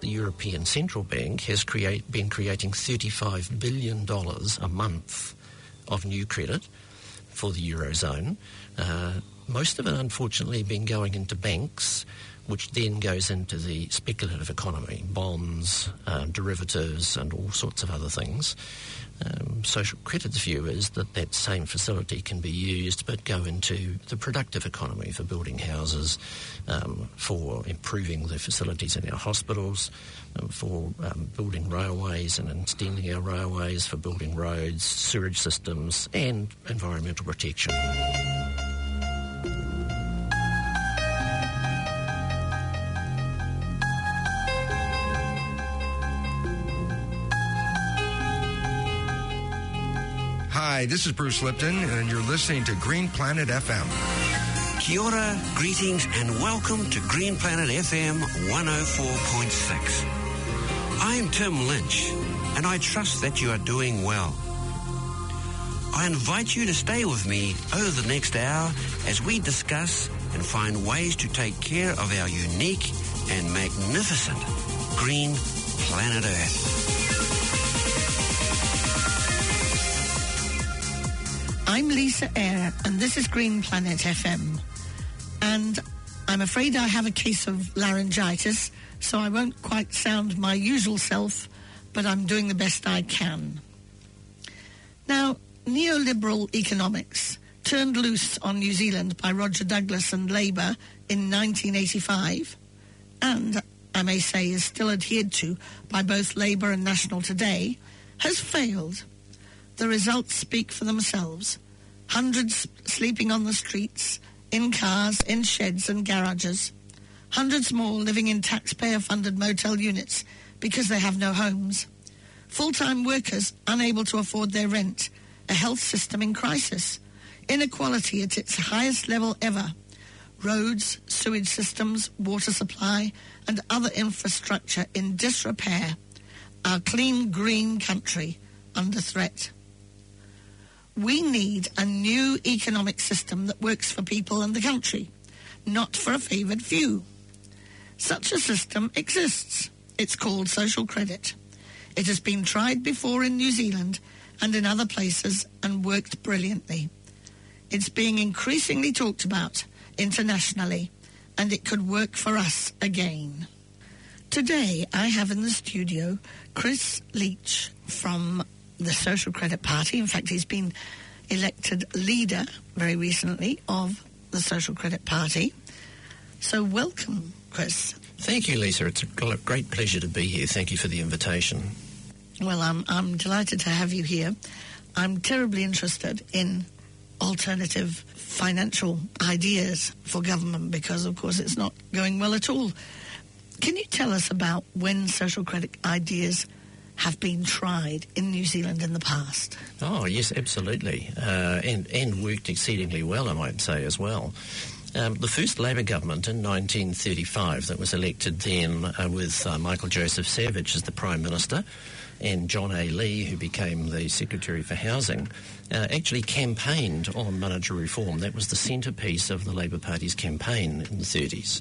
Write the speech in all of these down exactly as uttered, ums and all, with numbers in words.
the European Central Bank has create, been creating thirty-five billion dollars a month of new credit for the Eurozone. Uh, most of it, unfortunately, been going into banks, which then goes into the speculative economy, bonds, uh, derivatives, and all sorts of other things. Um, social credit's view is that that same facility can be used but go into the productive economy for building houses, um, for improving the facilities in our hospitals, um, for um, building railways and extending our railways, for building roads, sewage systems, and environmental protection. Hi, this is Bruce Lipton, and you're listening to Green Planet F M. Kia ora, greetings, and welcome to Green Planet F M one oh four point six. I'm Tim Lynch, and I trust that you are doing well. I invite you to stay with me over the next hour as we discuss and find ways to take care of our unique and magnificent green planet Earth. I'm Lisa Eyre, and this is Green Planet F M. And I'm afraid I have a case of laryngitis, so I won't quite sound my usual self, but I'm doing the best I can. Now, neoliberal economics, turned loose on New Zealand by Roger Douglas and Labour in nineteen eighty-five, and I may say is still adhered to by both Labour and National today, has failed. The results speak for themselves. Hundreds sleeping on the streets, in cars, in sheds and garages. Hundreds more living in taxpayer-funded motel units because they have no homes. Full-time workers unable to afford their rent. A health system in crisis. Inequality at its highest level ever. Roads, sewage systems, water supply and other infrastructure in disrepair. Our clean, green country under threat. We need a new economic system that works for people and the country, not for a favoured few. Such a system exists. It's called social credit. It has been tried before in New Zealand and in other places and worked brilliantly. It's being increasingly talked about internationally, and it could work for us again. Today I have in the studio Chris Leach from the Social Credit Party. In fact, he's been elected leader very recently of the Social Credit Party. So welcome, Chris. Thank you, Lisa. It's a great pleasure to be here. Thank you for the invitation. Well, I'm, I'm delighted to have you here. I'm terribly interested in alternative financial ideas for government because, of course, it's not going well at all. Can you tell us about when social credit ideas have been tried in New Zealand in the past? Oh, yes, absolutely. Uh, and, and worked exceedingly well, I might say, as well. Um, the first Labour government in nineteen thirty-five that was elected then uh, with uh, Michael Joseph Savage as the Prime Minister and John A. Lee, who became the Secretary for Housing, uh, actually campaigned on monetary reform. That was the centrepiece of the Labour Party's campaign in the thirties.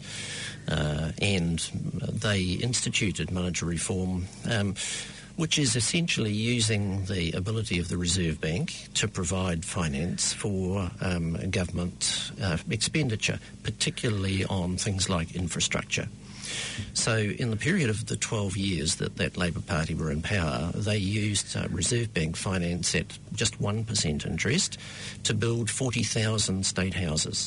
Uh, and they instituted monetary reform, um, which is essentially using the ability of the Reserve Bank to provide finance for um, government uh, expenditure, particularly on things like infrastructure. So in the period of the twelve years that that Labour Party were in power, they used uh, Reserve Bank finance at just one percent interest to build forty thousand state houses.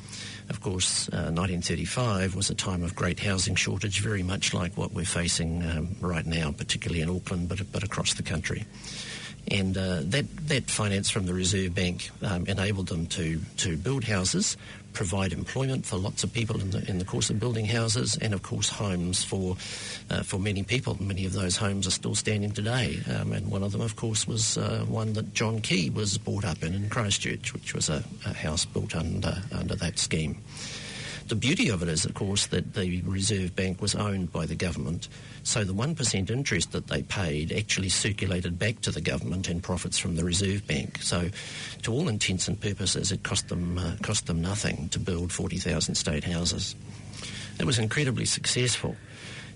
Of course, uh, nineteen thirty-five was a time of great housing shortage, very much like what we're facing um, right now, particularly in Auckland, but, but across the country. And uh, that, that finance from the Reserve Bank um, enabled them to, to build houses, provide employment for lots of people in the, in the course of building houses, and, of course, homes for uh, for many people. Many of those homes are still standing today. Um, and one of them, of course, was uh, one that John Key was brought up in in Christchurch, which was a, a house built under under that scheme. The beauty of it is, of course, that the Reserve Bank was owned by the government, so the one percent interest that they paid actually circulated back to the government in profits from the Reserve Bank. So to all intents and purposes, it cost them, uh, cost them nothing to build forty thousand state houses. It was incredibly successful.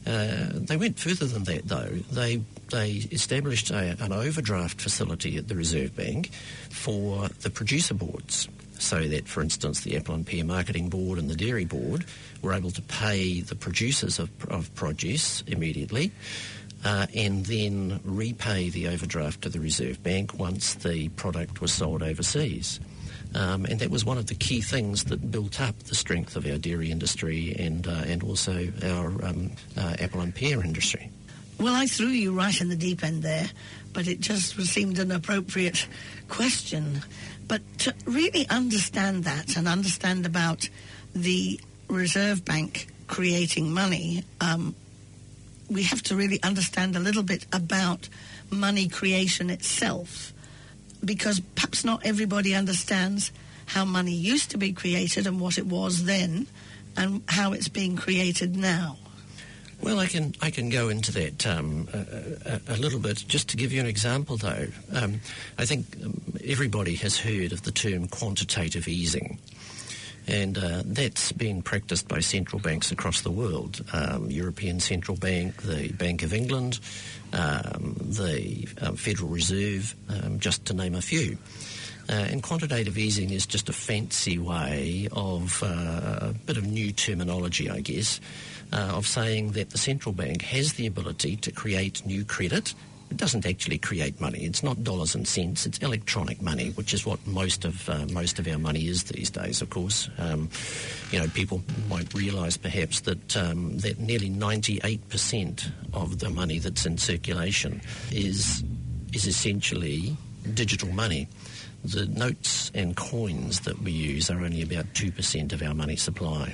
Uh, they went further than that, though. They they established a, an overdraft facility at the Reserve Bank for the producer boards, so that, for instance, the Apple and Pear Marketing Board and the Dairy Board were able to pay the producers of, of produce immediately uh, and then repay the overdraft to the Reserve Bank once the product was sold overseas. Um, and that was one of the key things that built up the strength of our dairy industry and uh, and also our um, uh, apple and pear industry. Well, I threw you right in the deep end there, but it just seemed an appropriate question. But to really understand that and understand about the Reserve Bank creating money, um, we have to really understand a little bit about money creation itself, because perhaps not everybody understands how money used to be created and what it was then and how it's being created now. Well, I can I can go into that um, a, a, a little bit. Just to give you an example, though, um, I think everybody has heard of the term quantitative easing. And uh, that's been practiced by central banks across the world. Um, European Central Bank, the Bank of England, um, the um, Federal Reserve, um, just to name a few. Uh, and quantitative easing is just a fancy way of uh, a bit of new terminology, I guess, uh, of saying that the central bank has the ability to create new credit. It doesn't actually create money. It's not dollars and cents. It's electronic money, which is what most of uh, most of our money is these days. Of course, um, you know, people won't realise perhaps that um, that nearly ninety-eight percent of the money that's in circulation is is essentially digital money. The notes and coins that we use are only about two percent of our money supply.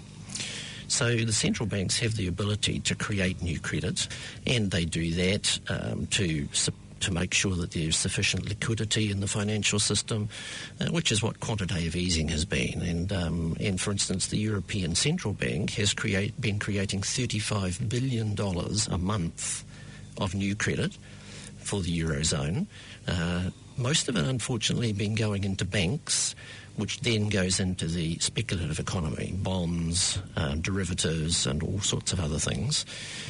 So the central banks have the ability to create new credit, and they do that um, to to make sure that there's sufficient liquidity in the financial system, uh, which is what quantitative easing has been. And um, and for instance, the European Central Bank has create, been creating thirty-five billion dollars a month of new credit for the Eurozone. Uh, most of it, unfortunately, been going into banks, which then goes into the speculative economy, bonds, uh, derivatives, and all sorts of other things.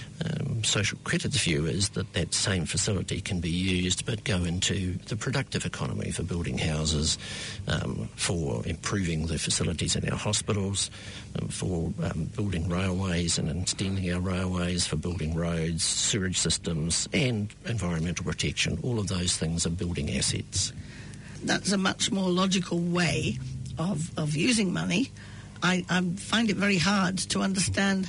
Um, social credit's view is that that same facility can be used but go into the productive economy for building houses, um, for improving the facilities in our hospitals, um, for um, building railways and extending our railways, for building roads, sewage systems, and environmental protection. All of those things are building assets. That's a much more logical way of, of using money. I, I find it very hard to understand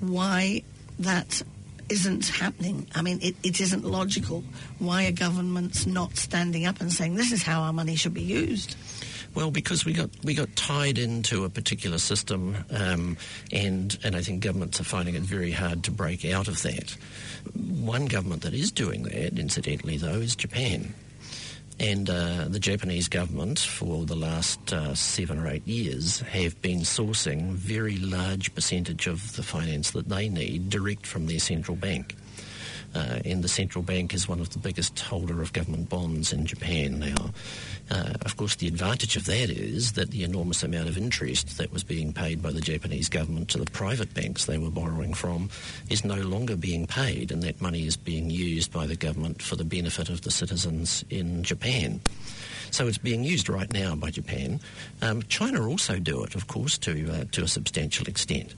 why that isn't happening. I mean, it, it isn't logical. Why are governments not standing up and saying, this is how our money should be used? Well, because we got we got tied into a particular system, um, and and I think governments are finding it very hard to break out of that. One government that is doing that, incidentally, though, is Japan. And uh, the Japanese government, for the last uh, seven or eight years, have been sourcing a very large percentage of the finance that they need direct from their central bank. Uh, and the central bank is one of the biggest holder of government bonds in Japan now. Uh, of course, the advantage of that is that the enormous amount of interest that was being paid by the Japanese government to the private banks they were borrowing from is no longer being paid, and that money is being used by the government for the benefit of the citizens in Japan. So it's being used right now by Japan. Um, China also do it, of course, to uh, to a substantial extent.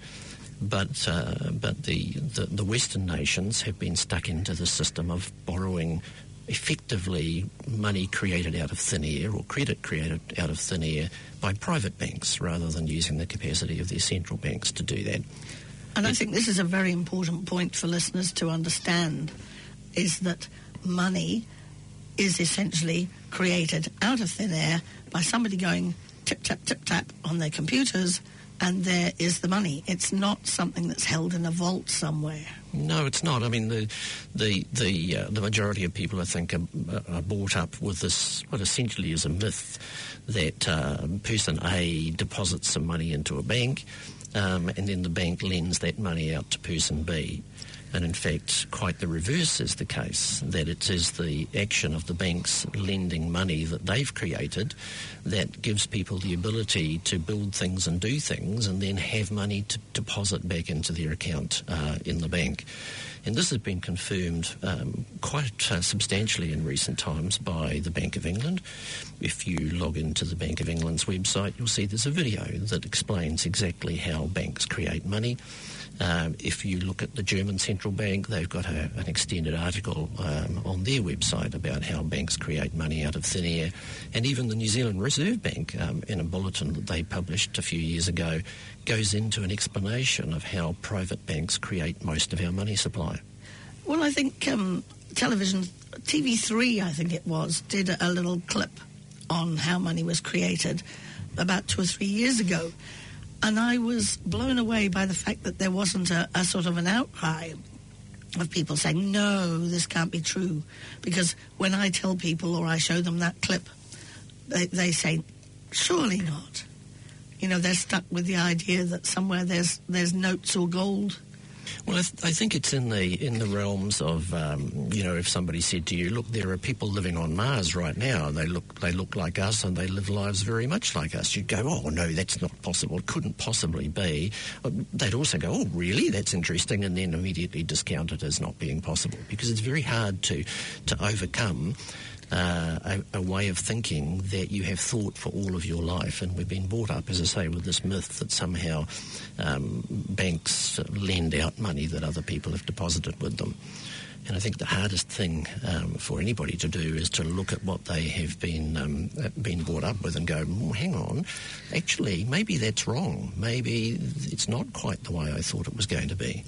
But uh, but the, the, the Western nations have been stuck into the system of borrowing effectively money created out of thin air or credit created out of thin air by private banks rather than using the capacity of their central banks to do that. And I think this is a very important point for listeners to understand, is that money is essentially created out of thin air by somebody going tip, tap, tip, tap on their computers, and there is the money. It's not something that's held in a vault somewhere. No, it's not. I mean, the the the, uh, the majority of people, I think, are, are brought up with this, what essentially is a myth, that uh, person A deposits some money into a bank, um, and then the bank lends that money out to person B. And in fact, quite the reverse is the case, that it is the action of the banks lending money that they've created that gives people the ability to build things and do things and then have money to deposit back into their account uh, in the bank. And this has been confirmed um, quite uh, substantially in recent times by the Bank of England. If you log into the Bank of England's website, you'll see there's a video that explains exactly how banks create money. Um, if you look at the German central bank, they've got a, an extended article um, on their website about how banks create money out of thin air. And even the New Zealand Reserve Bank, um, in a bulletin that they published a few years ago, goes into an explanation of how private banks create most of our money supply. Well, I think um, television, T V three, I think it was, did a little clip on how money was created about two or three years ago. And I was blown away by the fact that there wasn't a, a sort of an outcry of people saying, no, this can't be true. Because when I tell people or I show them that clip, they, they say, surely not. You know, they're stuck with the idea that somewhere there's there's notes or gold. Well, I, th- I think it's in the in the realms of, um, you know, if somebody said to you, look, there are people living on Mars right now. They look they look like us and they live lives very much like us. You'd go, oh, no, that's not possible. It couldn't possibly be. They'd also go, oh, really? That's interesting, and then immediately discount it as not being possible, because it's very hard to, to overcome Uh, a, a way of thinking that you have thought for all of your life. And we've been brought up, as I say, with this myth that somehow um, banks lend out money that other people have deposited with them. And I think the hardest thing um, for anybody to do is to look at what they have been um, been brought up with and go, well, hang on, actually, maybe that's wrong. Maybe it's not quite the way I thought it was going to be.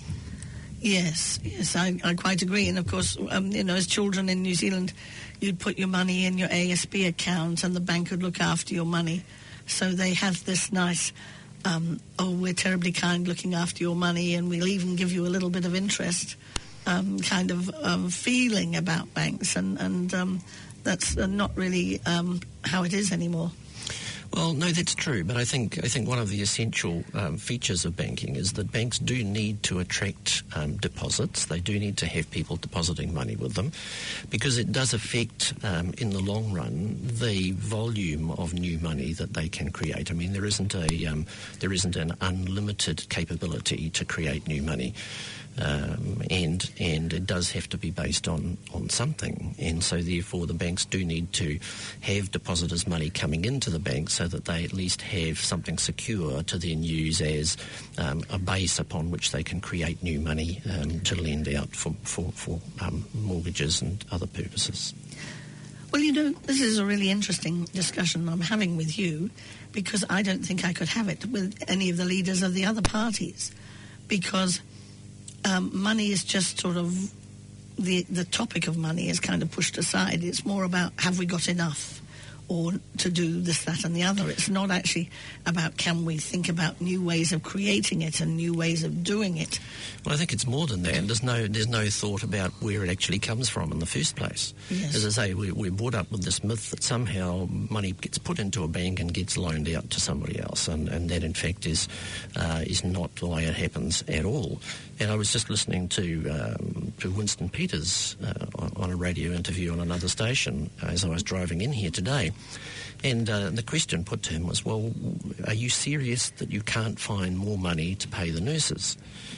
Yes, yes, I, I quite agree. And, of course, um, you know, as children in New Zealand, you'd put your money in your A S B account and the bank would look after your money. So they have this nice, um, oh, we're terribly kind looking after your money and we'll even give you a little bit of interest um, kind of um, feeling about banks. And, and um, that's uh, not really um, how it is anymore. Well, no, that's true, but I think I think one of the essential um, features of banking is that banks do need to attract um, deposits. They do need to have people depositing money with them, because it does affect, um, in the long run, the volume of new money that they can create. I mean, there isn't a um, there isn't an unlimited capability to create new money. Um, and and it does have to be based on, on something, and so therefore the banks do need to have depositors' money coming into the bank so that they at least have something secure to then use as um, a base upon which they can create new money um, to lend out for, for, for um, mortgages and other purposes. Well, you know, this is a really interesting discussion I'm having with you, because I don't think I could have it with any of the leaders of the other parties, because Um, money is just sort of, the the topic of money is kind of pushed aside. It's more about, have we got enough, or to do this, that and the other. It's not actually about, can we think about new ways of creating it and new ways of doing it. Well, I think it's more than that. There's no there's no thought about where it actually comes from in the first place. Yes. As I say, we, we're brought up with this myth that somehow money gets put into a bank and gets loaned out to somebody else, and, and that in fact is uh, is not the way it happens at all. And I was just listening to um, to Winston Peters uh, on, on a radio interview on another station as I was driving in here today. And uh, the question put to him was, well, are you serious that you can't find more money to pay the nurses?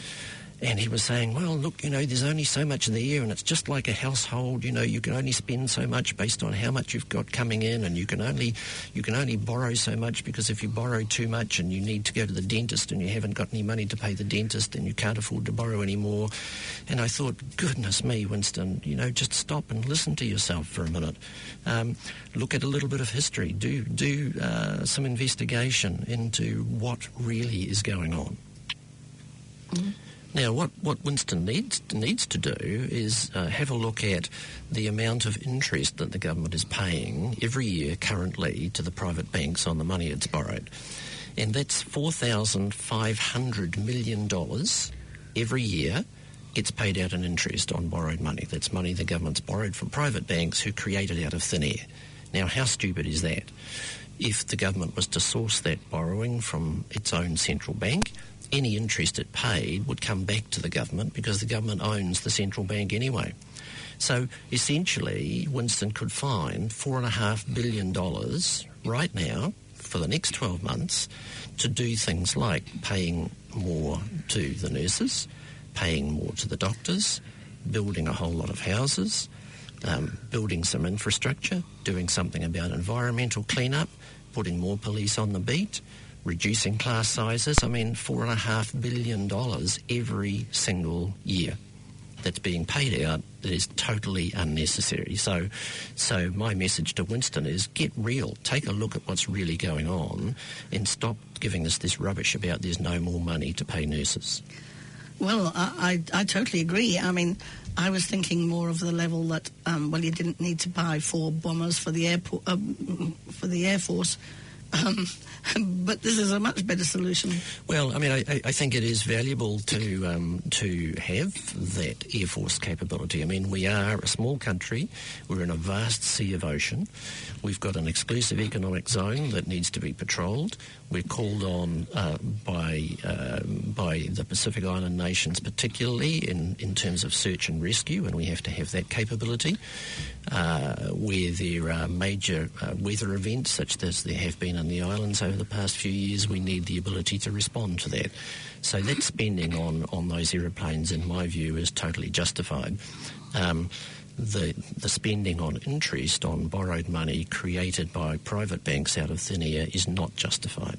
And he was saying, well, look, you know, there's only so much there, and it's just like a household. You know, you can only spend so much based on how much you've got coming in, and you can only you can only borrow so much, because if you borrow too much and you need to go to the dentist and you haven't got any money to pay the dentist, then you can't afford to borrow anymore. And I thought, goodness me, Winston, you know, just stop and listen to yourself for a minute. Um, look at a little bit of history. Do, do uh, some investigation into what really is going on. Mm-hmm. Now, what, what Winston needs needs to do is uh, have a look at the amount of interest that the government is paying every year currently to the private banks on the money it's borrowed. And that's four thousand five hundred million dollars every year gets paid out in interest on borrowed money. That's money the government's borrowed from private banks who create it out of thin air. Now, how stupid is that? If the government was to source that borrowing from its own central bank any interest it paid would come back to the government because the government owns the central bank anyway. So essentially, Winston could find four and a half billion dollars right now for the next twelve months to do things like paying more to the nurses, paying more to the doctors, building a whole lot of houses, um, building some infrastructure, doing something about environmental cleanup, putting more police on the beat, reducing class sizes. I mean, four and a half billion dollars every single year that's being paid out that is totally unnecessary. So so my message to Winston is get real. Take a look at what's really going on and stop giving us this rubbish about there's no more money to pay nurses. Well, I, I, I totally agree. I mean, I was thinking more of the level that, um, well, you didn't need to buy four bombers for the airport, um, for the Air Force. Um, but this is a much better solution. Well, I mean, I, I think it is valuable to um, to have that Air Force capability. I mean, we are a small country. We're in a vast sea of ocean. We've got an exclusive economic zone that needs to be patrolled. We're called on uh, by uh, by the Pacific Island nations, particularly in, in terms of search and rescue, and we have to have that capability. Uh, where there are major uh, weather events, such as there have been in the islands over the past few years, we need the ability to respond to that. So that spending on, on those aeroplanes, in my view, is totally justified. Um, the the spending on interest on borrowed money created by private banks out of thin air is not justified.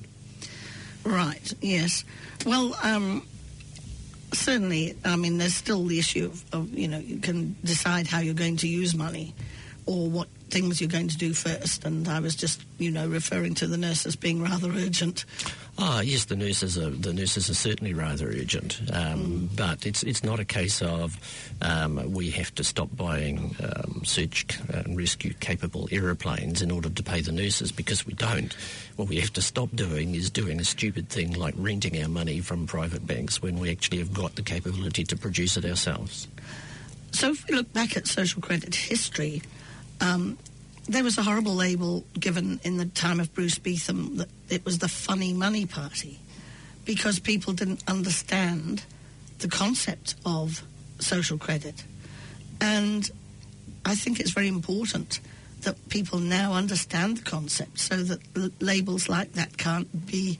Right, yes. Well, um, certainly, I mean, there's still the issue of, of, you know, you can decide how you're going to use money or what things you're going to do first. And I was just, you know, referring to the nurses being rather urgent. Ah, yes, the nurses are the nurses are certainly rather urgent, um, mm. but it's it's not a case of um, we have to stop buying um, search and rescue capable aeroplanes in order to pay the nurses, because we don't. What we have to stop doing is doing a stupid thing like renting our money from private banks when we actually have got the capability to produce it ourselves. So if we look back at social credit history, um, there was a horrible label given in the time of Bruce Beetham that it was the funny money party, because people didn't understand the concept of social credit. And I think it's very important that people now understand the concept so that l- labels like that can't be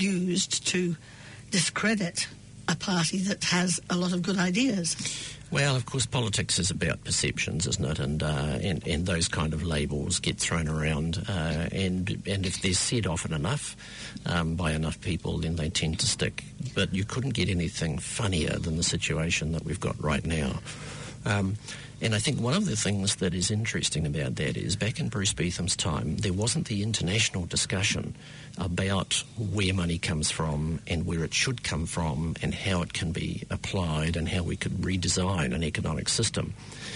used to discredit a party that has a lot of good ideas. Well, of course, politics is about perceptions, isn't it? And uh, and, and those kind of labels get thrown around, uh, and and if they're said often enough um, by enough people, then they tend to stick. But you couldn't get anything funnier than the situation that we've got right now. Um, and I think one of the things that is interesting about that is back in Bruce Beetham's time, there wasn't the international discussion about where money comes from and where it should come from and how it can be applied and how we could redesign an economic system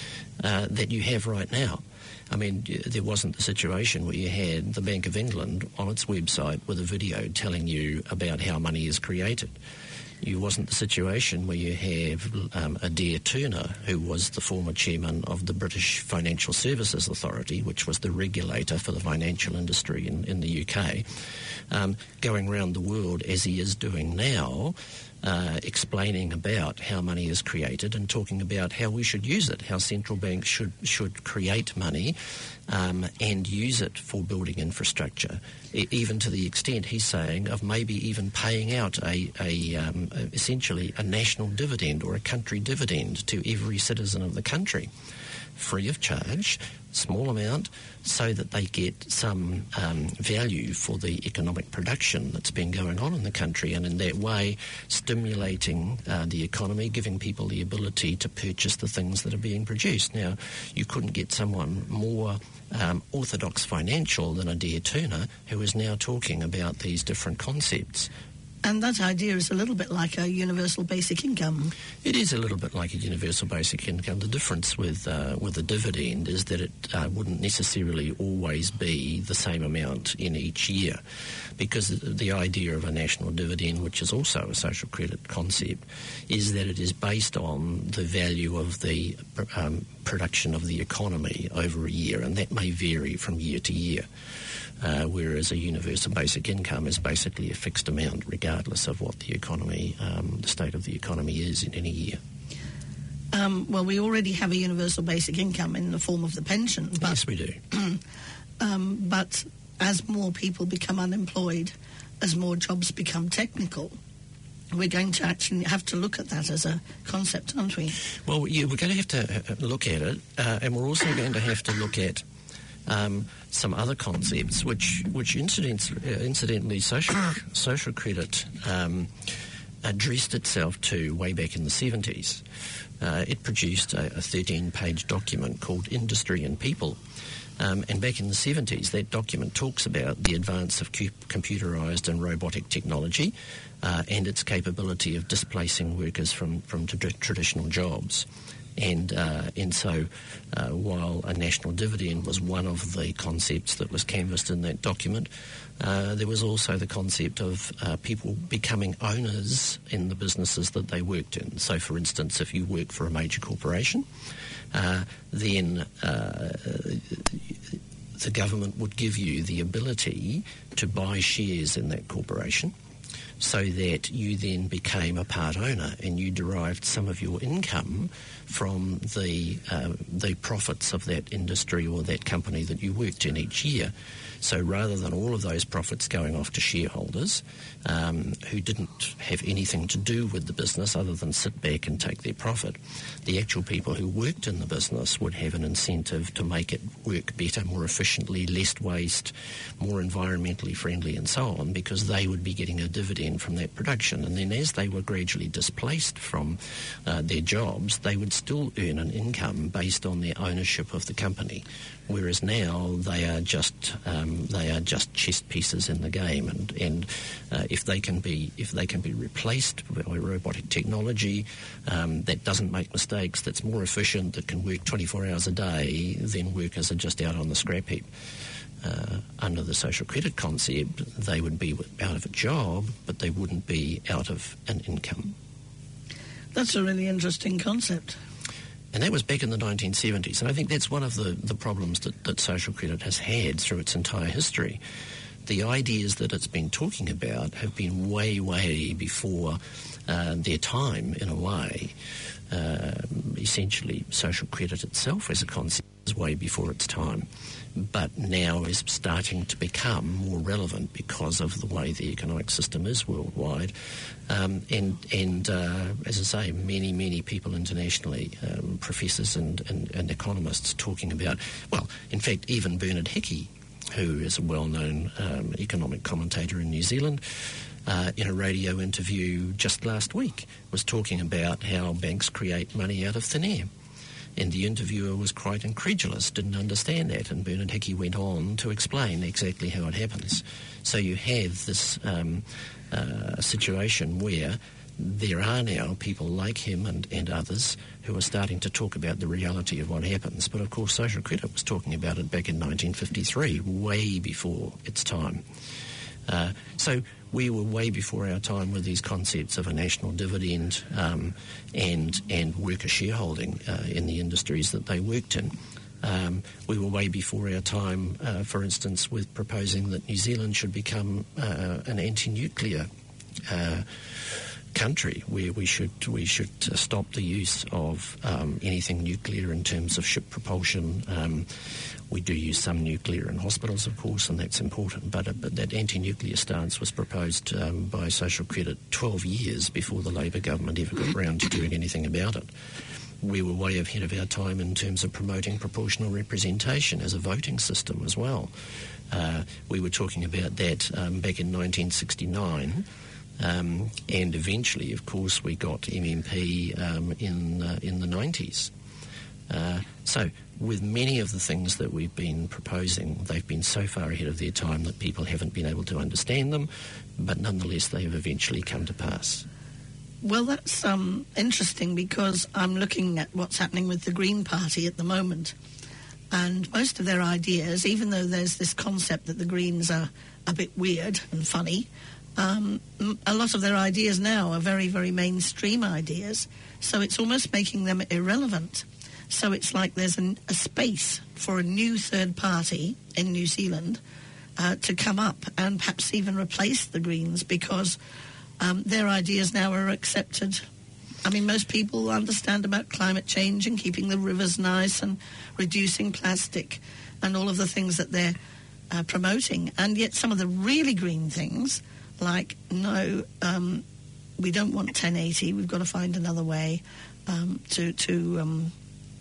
uh, that you have right now. I mean, there wasn't the situation where you had the Bank of England on its website with a video telling you about how money is created. You wasn't the situation where you have um, Adair Turner, who was the former chairman of the British Financial Services Authority, which was the regulator for the financial industry in, in the U K, um, going around the world as he is doing now, uh, explaining about how money is created and talking about how we should use it, how central banks should should create money um, and use it for building infrastructure, e- even to the extent he's saying of maybe even paying out a, a um, essentially a national dividend or a country dividend to every citizen of the country, free of charge, small amount, so that they get some um, value for the economic production that's been going on in the country, and in that way stimulating uh, the economy, giving people the ability to purchase the things that are being produced. Now, you couldn't get someone more um, orthodox financial than Adair Turner, who is now talking about these different concepts. And that idea is a little bit like a universal basic income. It is a little bit like a universal basic income. The difference with uh, with a dividend is that it uh, wouldn't necessarily always be the same amount in each year, because the idea of a national dividend, which is also a social credit concept, is that it is based on the value of the um, production of the economy over a year, and that may vary from year to year. Uh, whereas a universal basic income is basically a fixed amount regardless of what the economy, um, the state of the economy is in any year. Um, well, we already have a universal basic income in the form of the pension. But, yes, we do. um, but as more people become unemployed, as more jobs become technical, we're going to actually have to look at that as a concept, aren't we? Well, yeah, we're going to have to look at it, uh, and we're also going to have to look at Um, some other concepts, which, which incidents, uh, incidentally, social social credit um, addressed itself to way back in the seventies. Uh, it produced a thirteen-page document called Industry and People. Um, and back in the seventies, that document talks about the advance of cu- computerised and robotic technology uh, and its capability of displacing workers from, from t- traditional jobs. And uh, and so uh, while a national dividend was one of the concepts that was canvassed in that document, uh, there was also the concept of uh, people becoming owners in the businesses that they worked in. So, for instance, if you work for a major corporation, uh, then uh, the government would give you the ability to buy shares in that corporation, so that you then became a part owner and you derived some of your income from the uh, the profits of that industry or that company that you worked in each year. So rather than all of those profits going off to shareholders um, who didn't have anything to do with the business other than sit back and take their profit, the actual people who worked in the business would have an incentive to make it work better, more efficiently, less waste, more environmentally friendly and so on, because they would be getting a dividend from that production. And then as they were gradually displaced from uh, their jobs, they would still earn an income based on their ownership of the company. Whereas now they are just um, they are just chess pieces in the game, and and uh, if they can be if they can be replaced by robotic technology um, that doesn't make mistakes, that's more efficient, that can work twenty-four hours a day, then workers are just out on the scrap heap. Uh, under the social credit concept, they would be out of a job, but they wouldn't be out of an income. That's a really interesting concept. And that was back in the nineteen seventies. And I think that's one of the, the problems that, that social credit has had through its entire history. The ideas that it's been talking about have been way, way before uh, their time, in a way. Uh, essentially, social credit itself as a concept is way before its time, but now is starting to become more relevant because of the way the economic system is worldwide. Um, and, and uh, as I say, many, many people internationally, um, professors and, and, and economists talking about, well, in fact, even Bernard Hickey, who is a well-known um, economic commentator in New Zealand, Uh, in a radio interview just last week, was talking about how banks create money out of thin air. And the interviewer was quite incredulous, didn't understand that, and Bernard Hickey went on to explain exactly how it happens. So you have this um, uh, situation where there are now people like him and, and others who are starting to talk about the reality of what happens. But of course, social credit was talking about it back in nineteen fifty-three, way before its time. Uh, so we were way before our time with these concepts of a national dividend um, and and worker shareholding uh, in the industries that they worked in. Um, we were way before our time, uh, for instance, with proposing that New Zealand should become uh, an anti-nuclear uh, country, where we should we should uh, stop the use of um, anything nuclear in terms of ship propulsion. Um, we do use some nuclear in hospitals, of course, and that's important. But, uh, but that anti-nuclear stance was proposed um, by social credit twelve years before the Labour government ever got around to doing anything about it. We were way ahead of our time in terms of promoting proportional representation as a voting system as well. Uh, we were talking about that um, back in nineteen sixty-nine. Um, and eventually, of course, we got M M P um, in uh, in the nineties. Uh, so, with many of the things that we've been proposing, they've been so far ahead of their time that people haven't been able to understand them, but nonetheless, they have eventually come to pass. Well, that's um, interesting, because I'm looking at what's happening with the Green Party at the moment. And most of their ideas, even though there's this concept that the Greens are a bit weird and funny, Um, a lot of their ideas now are very, very mainstream ideas, so it's almost making them irrelevant. So it's like there's an, a space for a new third party in New Zealand uh, to come up and perhaps even replace the Greens, because um, their ideas now are accepted. I mean, most people understand about climate change and keeping the rivers nice and reducing plastic and all of the things that they're uh, promoting. And yet some of the really green things, like, no, um, we don't want ten eighty, we've got to find another way um, to, to um,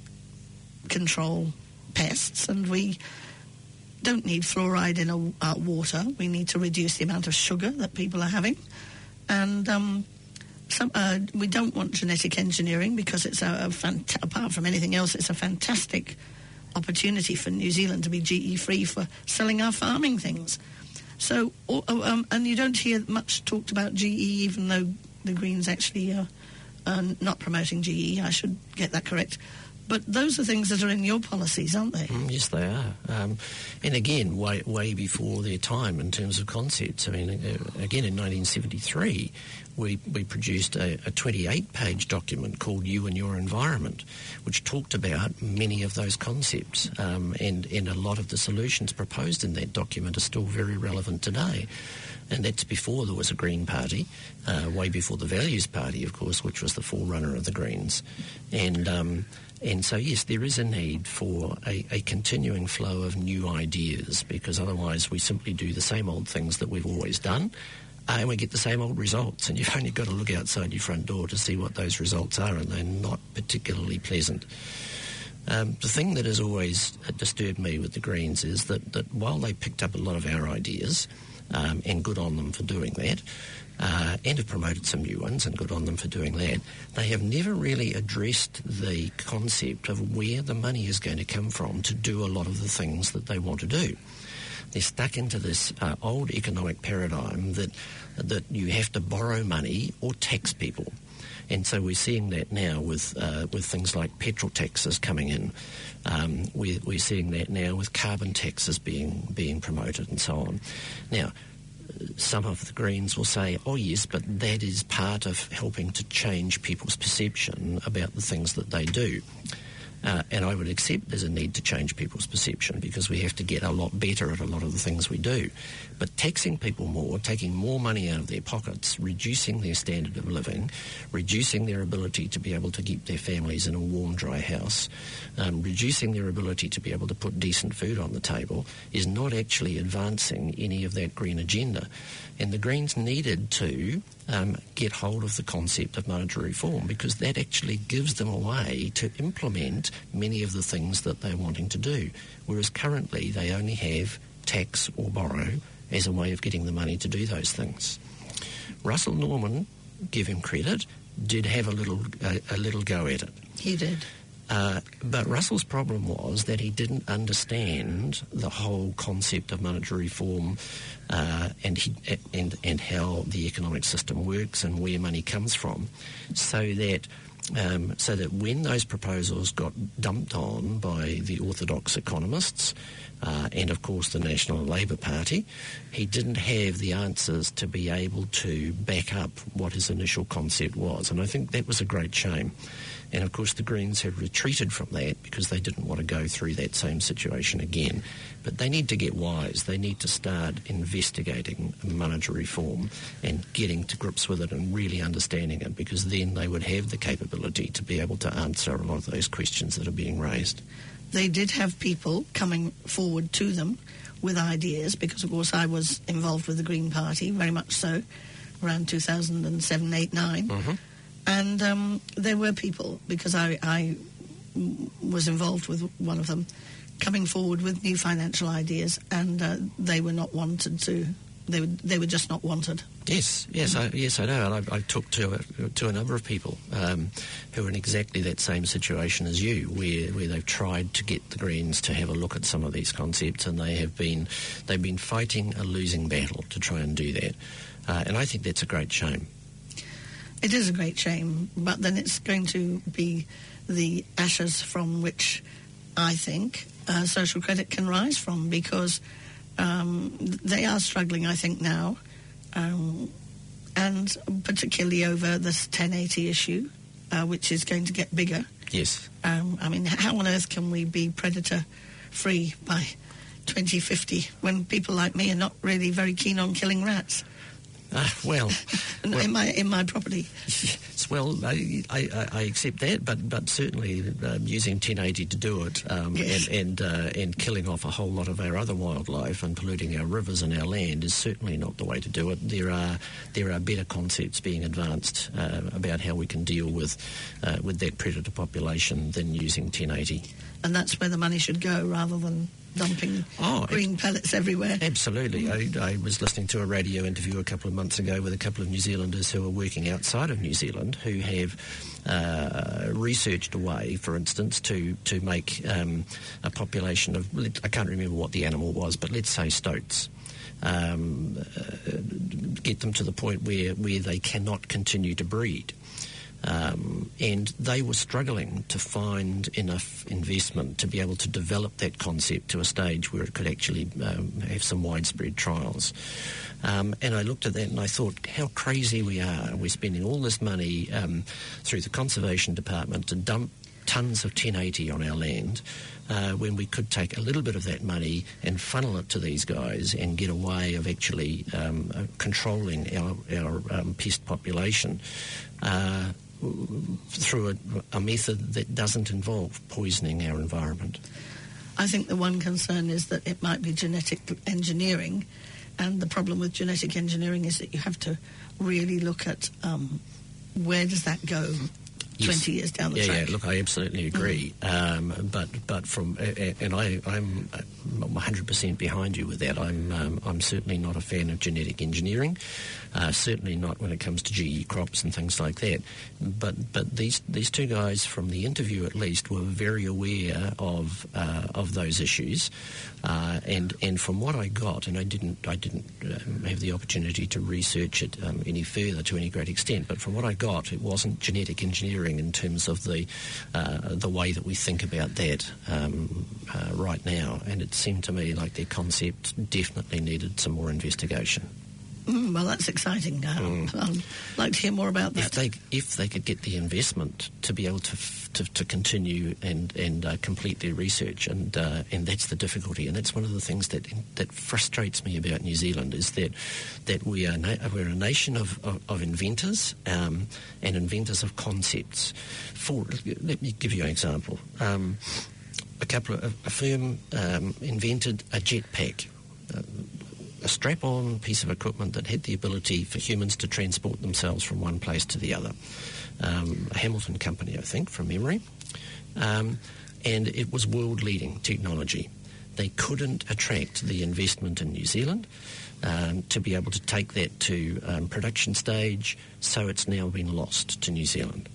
control pests, and we don't need fluoride in our uh, water. We need to reduce the amount of sugar that people are having. And... Um, Some, uh, we don't want genetic engineering because it's a, a fant- apart from anything else, it's a fantastic opportunity for New Zealand to be G E free for selling our farming things. So, or, um, and you don't hear much talked about G E, even though the Greens actually are uh, not promoting G E. I should get that correct. But those are things that are in your policies, aren't they? Mm, yes, they are. Um, and again, way, way before their time in terms of concepts. I mean, uh, again, in nineteen seventy-three, we, we produced a, a twenty-eight page document called You and Your Environment, which talked about many of those concepts. Um, and, and a lot of the solutions proposed in that document are still very relevant today. And that's before there was a Green Party, uh, way before the Values Party, of course, which was the forerunner of the Greens. And... Um, And so, yes, there is a need for a, a continuing flow of new ideas, because otherwise we simply do the same old things that we've always done, uh, and we get the same old results. And you've only got to look outside your front door to see what those results are, and they're not particularly pleasant. Um, the thing that has always disturbed me with the Greens is that, that while they picked up a lot of our ideas, um, and good on them for doing that, Uh, and have promoted some new ones, and good on them for doing that, they have never really addressed the concept of where the money is going to come from to do a lot of the things that they want to do. They're stuck into this uh, old economic paradigm that that you have to borrow money or tax people. And so we're seeing that now with uh, with things like petrol taxes coming in. Um, we're, we're seeing that now with carbon taxes being being promoted and so on. Now, some of the Greens will say, oh yes, but that is part of helping to change people's perception about the things that they do. Uh, and I would accept there's a need to change people's perception, because we have to get a lot better at a lot of the things we do. But taxing people more, taking more money out of their pockets, reducing their standard of living, reducing their ability to be able to keep their families in a warm, dry house, um, reducing their ability to be able to put decent food on the table, is not actually advancing any of that green agenda. And the Greens needed to um, get hold of the concept of monetary reform, because that actually gives them a way to implement many of the things that they're wanting to do. Whereas currently they only have tax or borrow as a way of getting the money to do those things. Russell Norman, give him credit, did have a little a, a little go at it. He did. Uh, but Russell's problem was that he didn't understand the whole concept of monetary reform uh, and, he, and and how the economic system works and where money comes from, so that um, so that when those proposals got dumped on by the orthodox economists uh, and of course the National Labour Party, he didn't have the answers to be able to back up what his initial concept was, and I think that was a great shame. And, of course, the Greens have retreated from that because they didn't want to go through that same situation again. But they need to get wise. They need to start investigating monetary reform and getting to grips with it and really understanding it, because then they would have the capability to be able to answer a lot of those questions that are being raised. They did have people coming forward to them with ideas, because, of course, I was involved with the Green Party, very much so, around two thousand seven, eight, nine. Mm-hmm. And um, there were people, because I, I was involved with one of them, coming forward with new financial ideas, and uh, they were not wanted to. They were, they were just not wanted. Yes, yes, I, yes, I know. And I, I talked to a, to a number of people um, who are in exactly that same situation as you, where where they've tried to get the Greens to have a look at some of these concepts, and they have been they've been fighting a losing battle to try and do that. Uh, and I think that's a great shame. It is a great shame, but then it's going to be the ashes from which I think uh, social credit can rise from, because um, they are struggling, I think, now, um, and particularly over this ten eighty issue, uh, which is going to get bigger. Yes. Um, I mean, how on earth can we be predator-free by twenty fifty when people like me are not really very keen on killing rats? Uh, well, well, in my in my property. Well, I, I, I accept that, but but certainly um, using ten eighty to do it, um, Yes. and and, uh, and killing off a whole lot of our other wildlife and polluting our rivers and our land is certainly not the way to do it. There are there are better concepts being advanced uh, about how we can deal with uh, with that predator population than using ten eighty. And that's where the money should go, rather than dumping Oh, green pellets everywhere. Absolutely. I, I was listening to a radio interview a couple of months ago with a couple of New Zealanders who are working outside of New Zealand who have uh, researched a way, for instance, to, to make um, a population of, I can't remember what the animal was, but let's say stoats. Um, uh, get them to the point where, where they cannot continue to breed. Um, and they were struggling to find enough investment to be able to develop that concept to a stage where it could actually um, have some widespread trials. Um, and I looked at that and I thought, how crazy we are. We're spending all this money um, through the Conservation Department to dump tons of ten eighty on our land uh, when we could take a little bit of that money and funnel it to these guys and get a way of actually um, uh, controlling our, our um, pest population uh, through a, a method that doesn't involve poisoning our environment. I think the one concern is that it might be genetic engineering, and the problem with genetic engineering is that you have to really look at um, where does that go twenty Yes. years down the yeah, track. Yeah, look, I absolutely agree. Mm. Um, but but from uh, and I, I'm one hundred percent behind you with that. I'm um, I'm certainly not a fan of genetic engineering. Uh, certainly not when it comes to G E crops and things like that. But but these these two guys from the interview at least were very aware of uh, of those issues. Uh, and and from what I got, and I didn't I didn't um, have the opportunity to research it um, any further to any great extent. But from what I got, it wasn't genetic engineering in terms of the uh, the way that we think about that um, uh, right now. And it seemed to me like their concept definitely needed some more investigation. Mm, well, that's exciting. Um, Mm. I'd like to hear more about If that. they if they could get the investment to be able to f- to, to continue and and uh, complete their research, and uh, and that's the difficulty, and that's one of the things that that frustrates me about New Zealand is that that we are na- we're a nation of of, of inventors um, and inventors of concepts. For let me give you an example. Um, a couple of a firm um, invented a jetpack. Uh, a strap-on piece of equipment that had the ability for humans to transport themselves from one place to the other. Um, a Hamilton company, I think, from memory. Um, and it was world-leading technology. They couldn't attract the investment in New Zealand um, to be able to take that to um, production stage, so it's now been lost to New Zealand.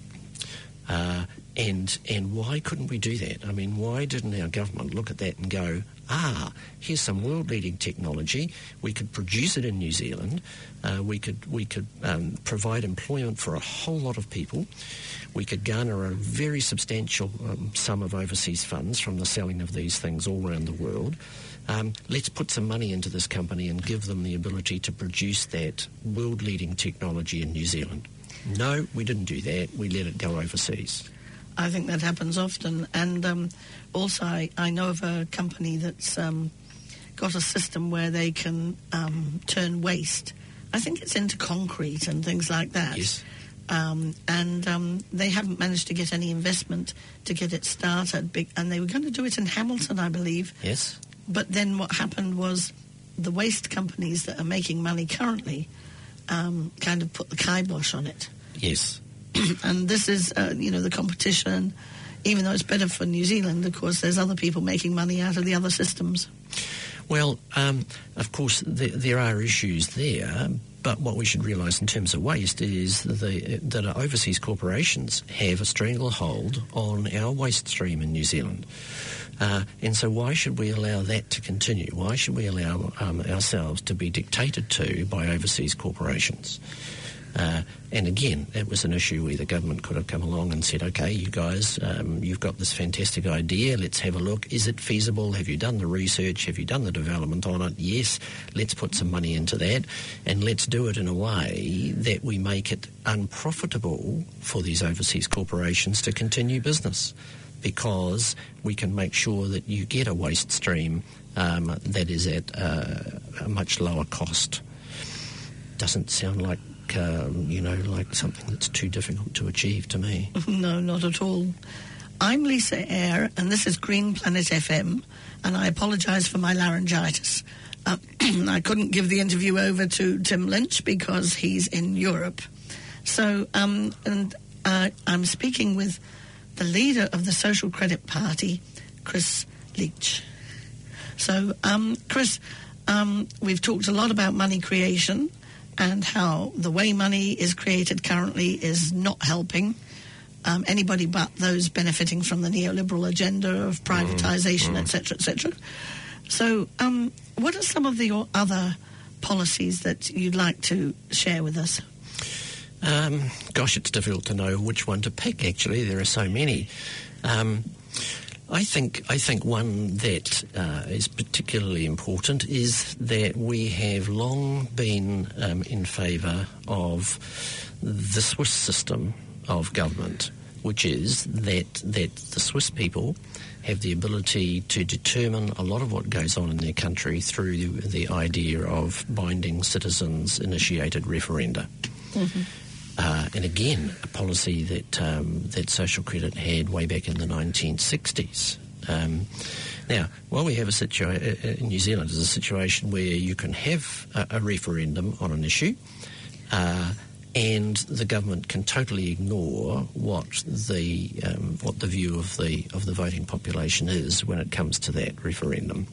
Uh, and and why couldn't we do that? I mean, why didn't our government look at that and go, ah, here's some world-leading technology. We could produce it in New Zealand. Uh, we could we could um, provide employment for a whole lot of people. We could garner a very substantial um, sum of overseas funds from the selling of these things all around the world. Um, let's put some money into this company and give them the ability to produce that world-leading technology in New Zealand. No, we didn't do that. We let it go overseas. I think that happens often. And um, also, I, I know of a company that's um, got a system where they can um, turn waste. I think it's into concrete and things like that. Yes. Um, and um, they haven't managed to get any investment to get it started. Big, and they were going to do it in Hamilton, I believe. Yes. But then what happened was the waste companies that are making money currently um, kind of put the kibosh on it. Yes. And this is, uh, you know, the competition. Even though it's better for New Zealand, of course, there's other people making money out of the other systems. Well, um, of course, there, there are issues there, but what we should realise in terms of waste is the, that our overseas corporations have a stranglehold on our waste stream in New Zealand. Uh, and so why should we allow that to continue? Why should we allow um, ourselves to be dictated to by overseas corporations? Uh, and again, it was an issue where the government could have come along and said, okay, you guys, um, you've got this fantastic idea, let's have a look. Is it feasible? Have you done the research? Have you done the development on it? Yes, let's put some money into that, and let's do it in a way that we make it unprofitable for these overseas corporations to continue business, because we can make sure that you get a waste stream um, that is at uh, a much lower cost. Doesn't sound like Um, you know, like something that's too difficult to achieve to me. No, not at all. I'm Lisa Eyre, and this is Green Planet F M, and I apologise for my laryngitis. Uh, I couldn't give the interview over to Tim Lynch because he's in Europe. So, um, and uh, I'm speaking with the leader of the Social Credit Party, Chris Leach. So, um, Chris, um, we've talked a lot about money creation and how the way money is created currently is not helping um, anybody but those benefiting from the neoliberal agenda of privatisation, mm, mm. et cetera, et cetera. So um, what are some of the other policies that you'd like to share with us? Um, gosh, it's difficult to know which one to pick, actually. There are so many. Um, I think I think one that uh, is particularly important is that we have long been um, in favour of the Swiss system of government, which is that that the Swiss people have the ability to determine a lot of what goes on in their country through the, the idea of binding citizens-initiated referenda. Mm-hmm. Uh, and again, a policy that um, that Social Credit had way back in the nineteen sixties. Um, now, while we have a situation in New Zealand, is a situation where you can have a, a referendum on an issue, uh, and the government can totally ignore what the um, what the view of the of the voting population is when it comes to that referendum.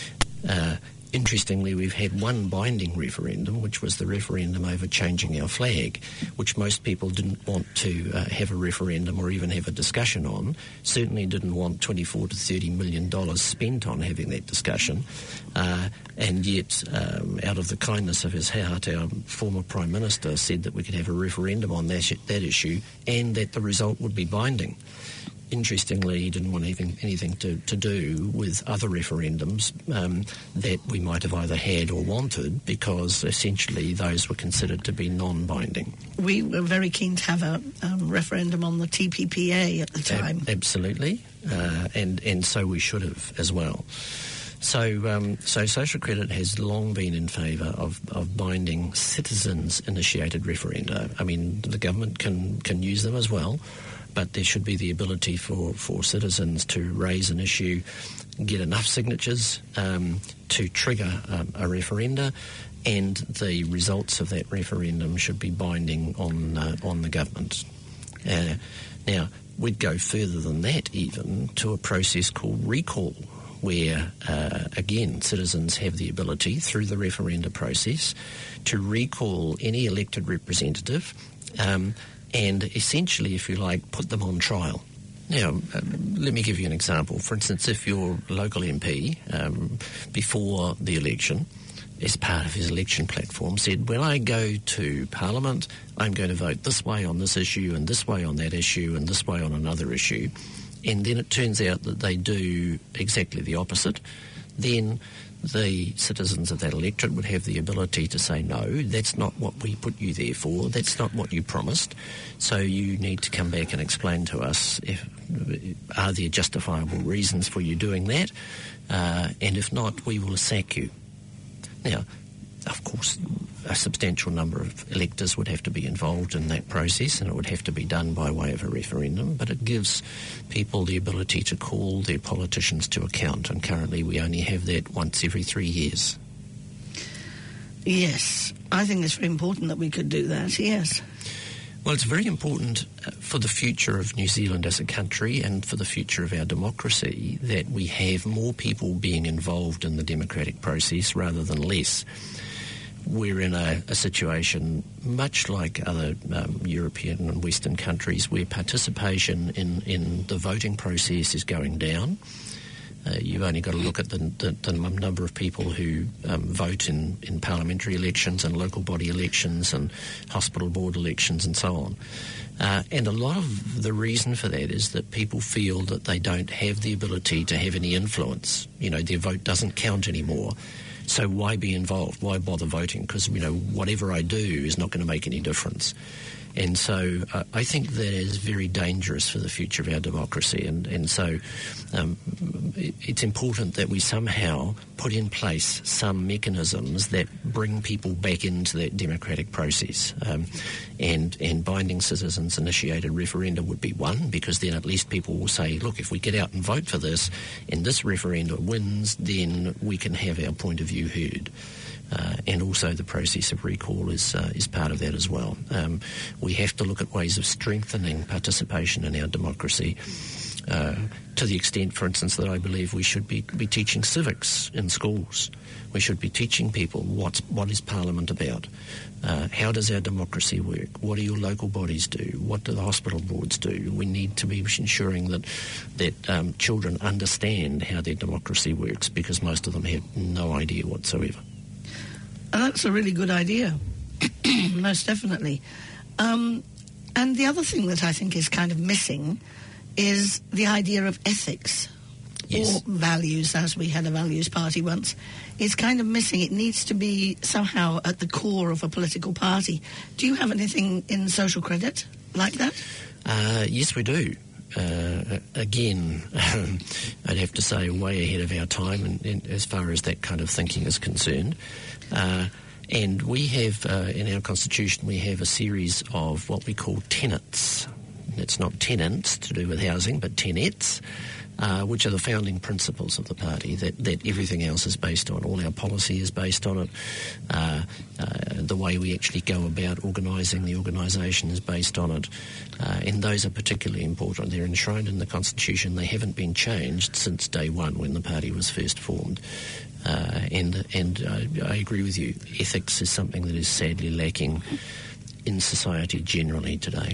Uh, Interestingly, we've had one binding referendum, which was the referendum over changing our flag, which most people didn't want to uh, have a referendum or even have a discussion on, certainly didn't want twenty-four to thirty million dollars spent on having that discussion. Uh, and yet, um, out of the kindness of his heart, our former Prime Minister said that we could have a referendum on that, that issue and that the result would be binding. Interestingly, he didn't want anything, anything to, to do with other referendums um, that we might have either had or wanted, because essentially those were considered to be non-binding. We were very keen to have a um, referendum on the T P P A at the time. Ab- absolutely, uh, and, and so we should have as well. So, um, so Social Credit has long been in favour of, of binding citizens-initiated referenda. I mean, the government can, can use them as well, but there should be the ability for, for citizens to raise an issue, get enough signatures um, to trigger um, a referenda, and the results of that referendum should be binding on uh, on the government. Uh, now, we'd go further than that even to a process called recall, where, uh, again, citizens have the ability through the referenda process to recall any elected representative um, and essentially, if you like, put them on trial. Now, um, let me give you an example. For instance, if your local M P, um, before the election, as part of his election platform, said, when I go to Parliament, I'm going to vote this way on this issue and this way on that issue and this way on another issue, and then it turns out that they do exactly the opposite, then the citizens of that electorate would have the ability to say, no, that's not what we put you there for, that's not what you promised, so you need to come back and explain to us if are there justifiable reasons for you doing that, uh, and if not, we will sack you. Now, of course, a substantial number of electors would have to be involved in that process, and it would have to be done by way of a referendum, but it gives people the ability to call their politicians to account, and currently we only have that once every three years. Yes, I think it's very important that we could do that, yes. Well, it's very important for the future of New Zealand as a country and for the future of our democracy that we have more people being involved in the democratic process rather than less. We're in a, a situation much like other um, European and Western countries where participation in, in the voting process is going down. Uh, you've only got to look at the, the, the number of people who um, vote in, in parliamentary elections and local body elections and hospital board elections and so on. Uh, and a lot of the reason for that is that people feel that they don't have the ability to have any influence. You know, their vote doesn't count anymore. So why be involved? Why bother voting? Because, you know, whatever I do is not going to make any difference. And so uh, I think that is very dangerous for the future of our democracy. And, and so um, it, it's important that we somehow put in place some mechanisms that bring people back into that democratic process. Um, and, and binding citizens-initiated referenda would be one, because then at least people will say, look, if we get out and vote for this and this referenda wins, then we can have our point of view heard. Uh, and also the process of recall is uh, is part of that as well. Um, we have to look at ways of strengthening participation in our democracy uh, to the extent, for instance, that I believe we should be, be teaching civics in schools. We should be teaching people what's, what is Parliament about. Uh, how does our democracy work? What do your local bodies do? What do the hospital boards do? We need to be ensuring that, that um, children understand how their democracy works, because most of them have no idea whatsoever. And that's a really good idea, most definitely. Um, and the other thing that I think is kind of missing is the idea of ethics, yes. or values, as we had a values party once. It's kind of missing. It needs to be somehow at the core of a political party. Do you have anything in social credit like that? Uh, yes, we do. Uh, again, um, I'd have to say way ahead of our time in, in, as far as that kind of thinking is concerned. Uh, and we have, uh, in our constitution, we have a series of what we call tenets. It's not tenants to do with housing, but tenets, uh, which are the founding principles of the party that, that everything else is based on. All our policy is based on it. Uh, uh, the way we actually go about organising the organisation is based on it. Uh, and those are particularly important. They're enshrined in the Constitution. They haven't been changed since day one when the party was first formed. Uh, and and uh, I agree with you. Ethics is something that is sadly lacking in society generally today.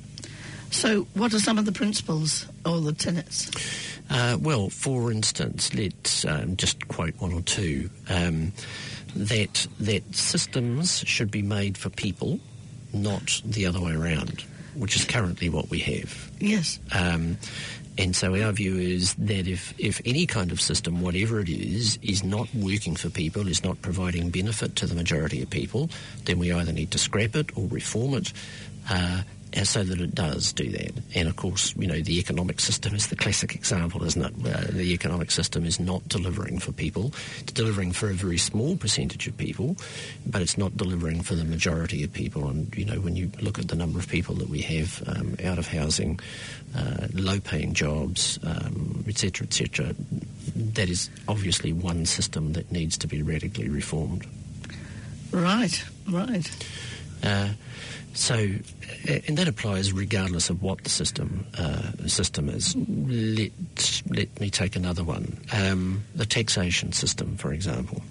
So what are some of the principles or the tenets? Uh, well, for instance, let's um, just quote one or two. Um, that that systems should be made for people, not the other way around, which is currently what we have. Yes. Um, and so our view is that if, if any kind of system, whatever it is, is not working for people, is not providing benefit to the majority of people, then we either need to scrap it or reform it, uh, and so that it does do that. And of course, you know, the economic system is the classic example, isn't it? Uh, the economic system is not delivering for people. It's delivering for a very small percentage of people, but it's not delivering for the majority of people. And, you know, when you look at the number of people that we have um, out of housing, uh, low-paying jobs, um, et cetera, et cetera, that is obviously one system that needs to be radically reformed. Right, right. Uh, So, and that applies regardless of what the system uh, system is. Let, let me take another one. Um, the taxation system, for example.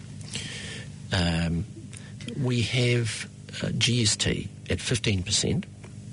Um, we have uh, G S T at fifteen percent,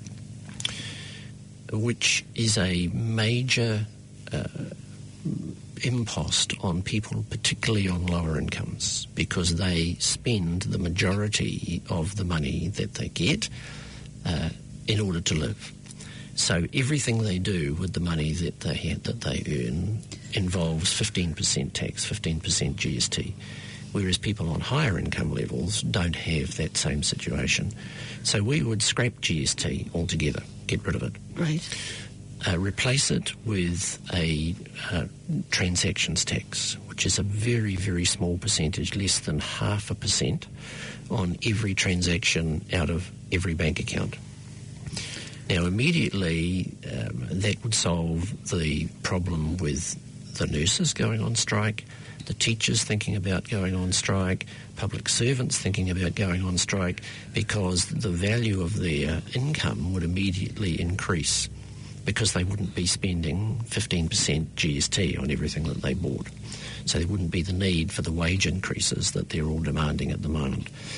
which is a major uh, impost on people, particularly on lower incomes, because they spend the majority of the money that they get uh, in order to live. So everything they do with the money that they that they earn involves fifteen percent tax, fifteen percent G S T, whereas people on higher income levels don't have that same situation. So we would scrap G S T altogether, get rid of it. Right. Uh, replace it with a uh, transactions tax, which is a very, very small percentage, less than half a percent on every transaction out of every bank account. Now, immediately, um, that would solve the problem with the nurses going on strike, the teachers thinking about going on strike, public servants thinking about going on strike, because the value of their income would immediately increase, because they wouldn't be spending fifteen percent G S T on everything that they bought. So there wouldn't be the need for the wage increases that they're all demanding at the moment.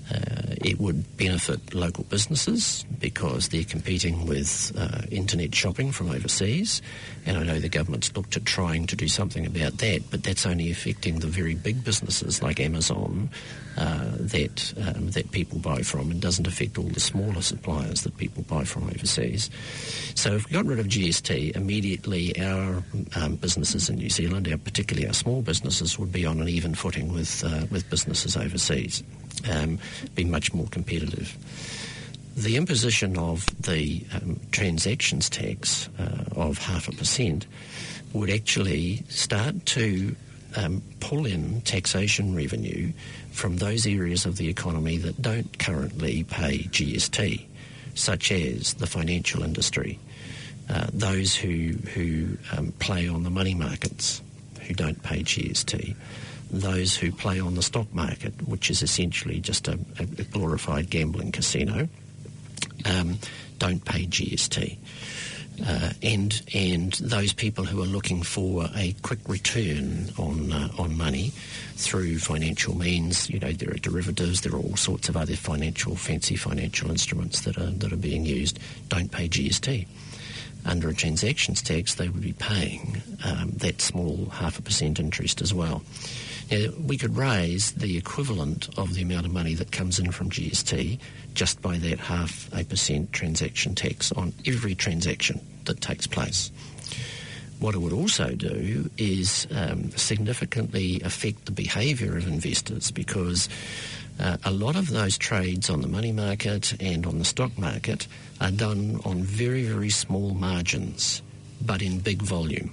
Uh, it would benefit local businesses because they're competing with uh, internet shopping from overseas, and I know the government's looked at trying to do something about that, but that's only affecting the very big businesses like Amazon uh, that um, that people buy from, and doesn't affect all the smaller suppliers that people buy from overseas. So if we got rid of G S T, immediately our um, businesses in New Zealand, our, particularly our small businesses, would be on an even footing with uh, with businesses overseas. Um, be much more competitive. The imposition of the um, transactions tax uh, of half a percent would actually start to um, pull in taxation revenue from those areas of the economy that don't currently pay G S T, such as the financial industry, uh, those who, who um, play on the money markets, who don't pay G S T, those who play on the stock market, which is essentially just a, a glorified gambling casino, um, don't pay G S T. Uh, and and those people who are looking for a quick return on uh, on money through financial means, you know, there are derivatives, there are all sorts of other financial, fancy financial instruments that are that are being used, don't pay G S T. Under a transactions tax, they would be paying um, that small half a percent interest as well. Now, we could raise the equivalent of the amount of money that comes in from G S T just by that half a percent transaction tax on every transaction that takes place. What it would also do is um, significantly affect the behaviour of investors, because uh, a lot of those trades on the money market and on the stock market are done on very, very small margins, but in big volume.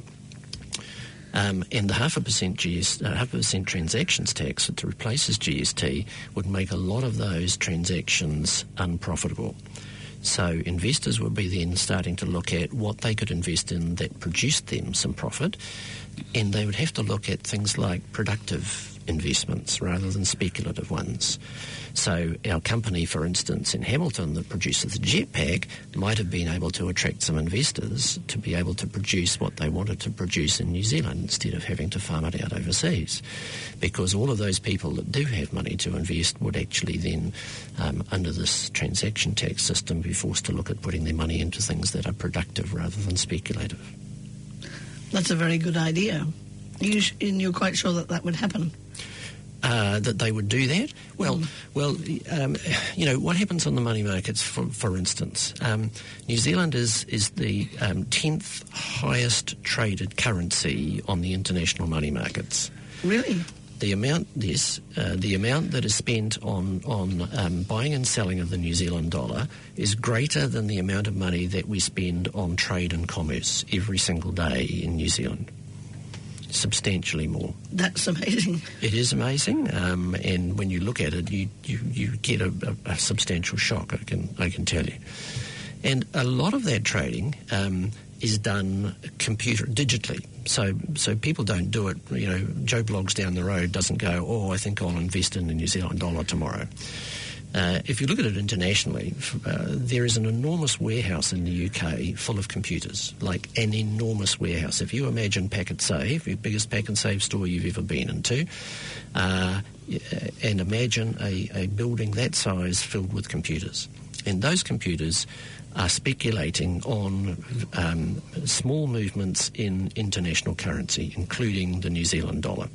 Um, and the half a percent G S, uh, half a percent transactions tax that replaces G S T would make a lot of those transactions unprofitable. So investors would be then starting to look at what they could invest in that produced them some profit, and they would have to look at things like productive investments rather than speculative ones. So our company, for instance, in Hamilton that produces the jetpack might have been able to attract some investors to be able to produce what they wanted to produce in New Zealand instead of having to farm it out overseas. Because all of those people that do have money to invest would actually then, um, under this transaction tax system, be forced to look at putting their money into things that are productive rather than speculative. That's a very good idea. You sh- and you're quite sure that that would happen? Uh, that they would do that? Well, mm. well, um, you know, what happens on the money markets, for, for instance? Um, New Zealand is, is the um, tenth highest traded currency on the international money markets. Really? The amount, yes, uh, the amount that is spent on, on um, buying and selling of the New Zealand dollar is greater than the amount of money that we spend on trade and commerce every single day in New Zealand. Substantially more. That's amazing. It is amazing, um, and when you look at it, you you, you get a, a, a substantial shock. I can I can tell you, and a lot of that trading um, is done computer digitally. So so people don't do it. You know, Joe Bloggs down the road doesn't go, oh, I think I'll invest in the New Zealand dollar tomorrow. Uh, if you look at it internationally, uh, there is an enormous warehouse in the U K full of computers, like an enormous warehouse. If you imagine Pak'nSave, the biggest Pak'nSave store you've ever been into, uh, and imagine a, a building that size filled with computers. And those computers are speculating on um, small movements in international currency, including the New Zealand dollar.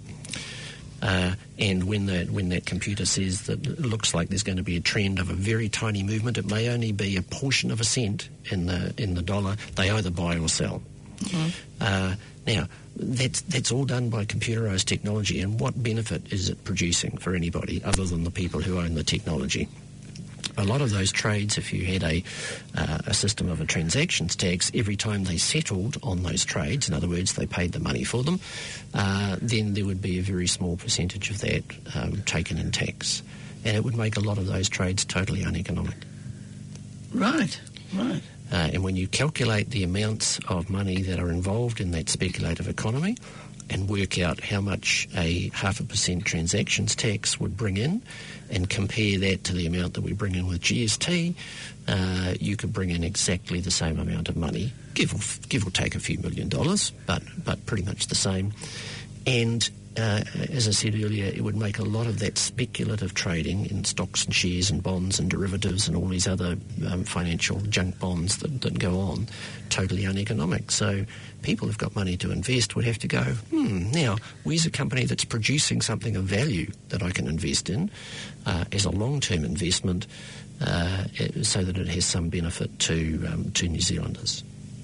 Uh, and when that when that computer says that it looks like there's going to be a trend of a very tiny movement, it may only be a portion of a cent in the in the dollar. They either buy or sell. Mm-hmm. Uh, now that's that's all done by computerized technology. And what benefit is it producing for anybody other than the people who own the technology? A lot of those trades, if you had a, uh, a system of a transactions tax, every time they settled on those trades, in other words, they paid the money for them, uh, then there would be a very small percentage of that um, taken in tax. And it would make a lot of those trades totally uneconomic. Right, right. Uh, and when you calculate the amounts of money that are involved in that speculative economy and work out how much a half a percent transactions tax would bring in and compare that to the amount that we bring in with G S T, uh, you could bring in exactly the same amount of money, give or, give or take a few million dollars, but, but pretty much the same. And uh, as I said earlier, it would make a lot of that speculative trading in stocks and shares and bonds and derivatives and all these other um, financial junk bonds that, that go on totally uneconomic. So people who've got money to invest would have to go, hmm, now, where's a company that's producing something of value that I can invest in uh, as a long-term investment uh, so that it has some benefit to um, to New Zealanders?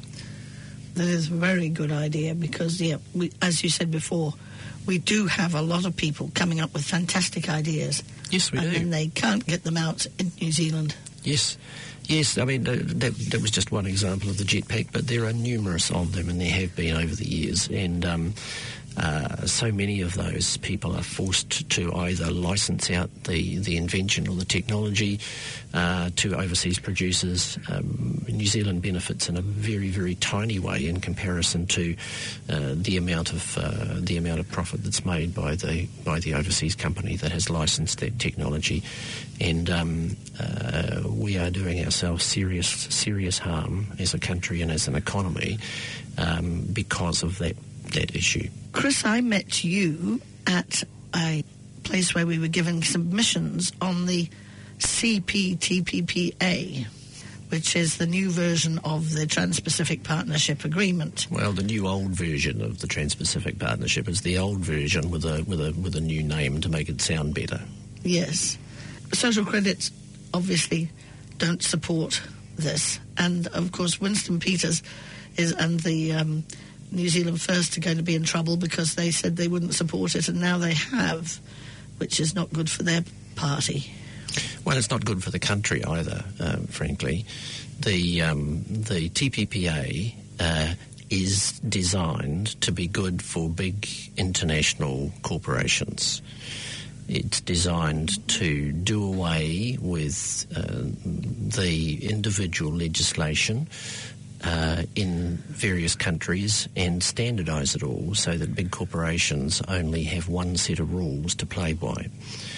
That is a very good idea because, yeah, we, as you said before, we do have a lot of people coming up with fantastic ideas. Yes, we and do. And they can't get them out in New Zealand. Yes. Yes, I mean, uh, that, that was just one example of the jetpack, but there are numerous of them, and there have been over the years. And um, uh, so many of those people are forced to either license out the, the invention or the technology uh, to overseas producers. Um, New Zealand benefits in a very, very tiny way in comparison to uh, the amount of uh, the amount of profit that's made by the by the overseas company that has licensed that technology. And um, uh, we are doing ourselves serious serious harm as a country and as an economy um, because of that that issue. Chris, I met you at a place where we were giving submissions on the C P T P P A, which is the new version of the Trans-Pacific Partnership Agreement. Well, the new old version of the Trans-Pacific Partnership is the old version with a with a with a new name to make it sound better. Yes. Social credits obviously don't support this, and of course Winston Peters is and the um, New Zealand First are going to be in trouble because they said they wouldn't support it, and now they have, which is not good for their party. Well, it's not good for the country either, um, frankly. The um, the T P P A uh, is designed to be good for big international corporations. It's designed to do away with uh, the individual legislation uh, in various countries and standardise it all so that big corporations only have one set of rules to play by.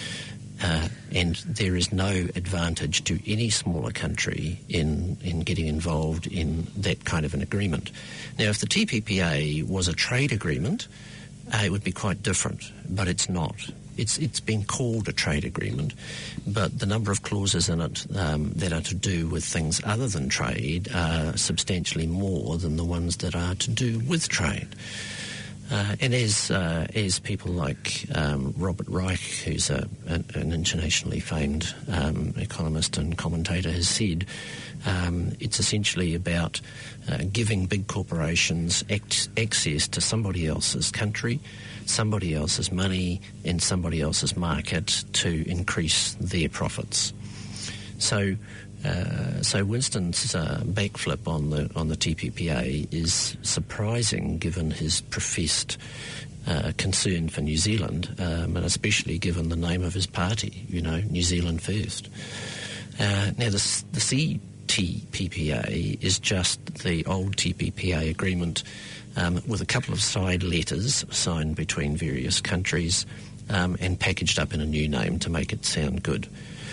Uh, and there is no advantage to any smaller country in, in getting involved in that kind of an agreement. Now, if the T P P A was a trade agreement, uh, it would be quite different, but it's not. It's it's been called a trade agreement, but the number of clauses in it um, that are to do with things other than trade are substantially more than the ones that are to do with trade. Uh, and as uh, as people like um, Robert Reich, who's a, an, an internationally famed um, economist and commentator, has said, um, it's essentially about uh, giving big corporations ac- access to somebody else's country, somebody else's money, and somebody else's market to increase their profits. So. Uh, so Winston's uh, backflip on the on the T P P A is surprising, given his professed uh, concern for New Zealand, um, and especially given the name of his party. You know, New Zealand First. Uh, now, the the C T P P A is just the old T P P A agreement um, with a couple of side letters signed between various countries um, and packaged up in a new name to make it sound good.